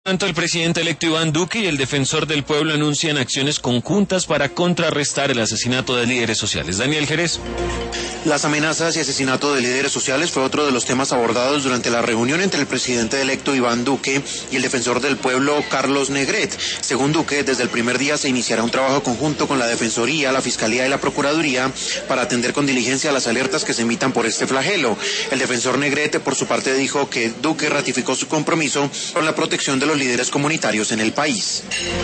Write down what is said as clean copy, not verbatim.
Tanto el presidente electo Iván Duque y el defensor del pueblo anuncian acciones conjuntas para contrarrestar el asesinato de líderes sociales. Daniel Jerez. Las amenazas y asesinato de líderes sociales fue otro de los temas abordados durante la reunión entre el presidente electo Iván Duque y el defensor del pueblo Carlos Negret. Según Duque, desde el primer día se iniciará un trabajo conjunto con la Defensoría, la Fiscalía y la Procuraduría para atender con diligencia las alertas que se emitan por este flagelo. El defensor Negret, por su parte, dijo que Duque ratificó su compromiso con la protección de los líderes comunitarios en el país.